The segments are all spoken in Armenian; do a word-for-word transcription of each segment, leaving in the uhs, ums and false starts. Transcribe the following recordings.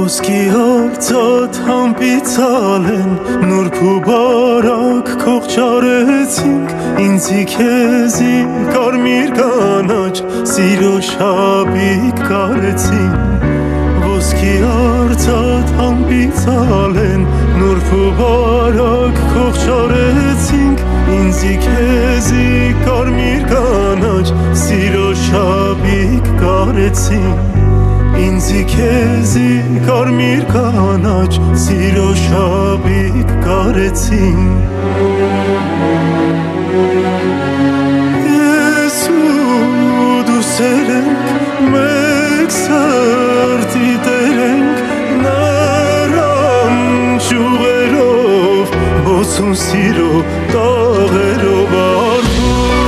ոսկի արծաթ համբիցալ են, նուրբ ու բարակ քողճարեցինք, ինձի քեզի կարմիր կանաչ սիրո շապիկ կարեցին։ Ոսկի արծաթ համբիցալ են, նուրբ ու բարակ քողճարեցինք, ինձի քեզի կարմիր կանաչ սիրո շապիկ կարեցին։ Ինձի քեզի կարմիր կանաչ սիրո շապիկ կարեցին։ Ես ու դու սեր ենք, մեկ սրտի տեր ենք, նրան ճյուղերով, բոցուն սիրո տաղերով արվում։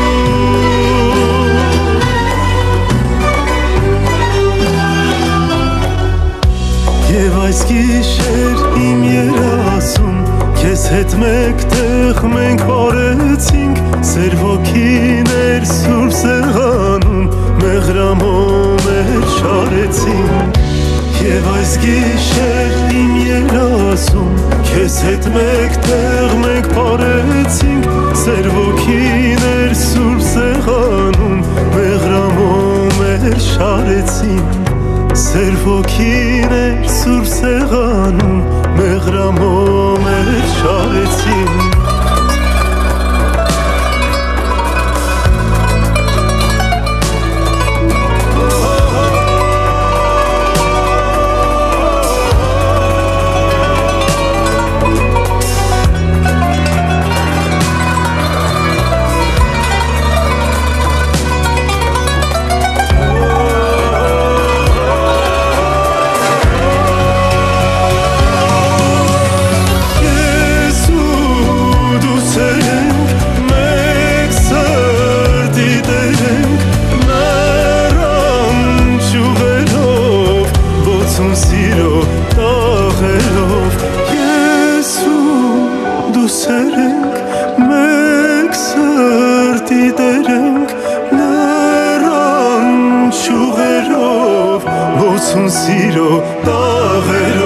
Եվ այս գիշեր իմ երասում, քեզ հետ մեկտեղ մենք բարեցինք, սեր ոգիներ սուրբ սեղանում, մեղրամոմ էր շարեցինք։ Եվ այս գիշեր իմ երասում, քեզ հետ մեկտեղ մենք բարեցինք, սեր ոգիներ սուրբ սեղանում, մեղրամոմ էր շարեցինք։ Սեր ոգիներ սուրբ սեղանում, մեղրամոմ էր շարեցին։ Սիրո տաղերով ես ու դու սեր ենք, մեկ սրտի տեր ենք, նրան ճյուղերով, բոցուն սիրո տաղերով։